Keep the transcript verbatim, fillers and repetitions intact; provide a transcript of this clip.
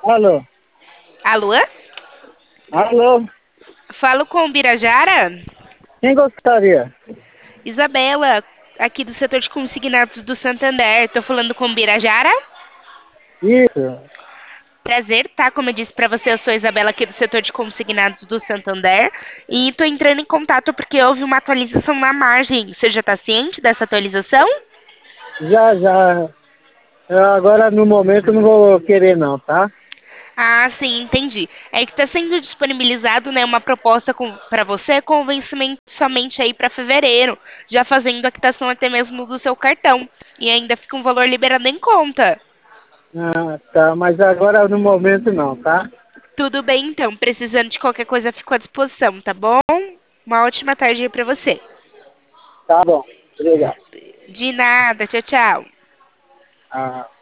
Alô? Alô? Alô? Falo com o Birajara? Quem gostaria? Isabela, aqui do setor de consignados do Santander. Tô falando com o Birajara? Isso. Prazer, tá? Como eu disse pra você, eu sou a Isabela aqui do setor de consignados do Santander. E tô entrando em contato porque houve uma atualização na margem. Você já tá ciente dessa atualização? Já, já. Eu agora, no momento, não vou querer não, tá? Ah, sim, entendi. É que está sendo disponibilizado, né, uma proposta para você com vencimento somente aí para fevereiro, já fazendo a quitação até mesmo do seu cartão. E ainda fica um valor liberado em conta. Ah, tá. Mas agora, no momento, não, tá? Tudo bem, então. Precisando de qualquer coisa, fico à disposição, tá bom? Uma ótima tarde aí para você. Tá bom. Obrigado. De nada. Tchau, tchau. Ah.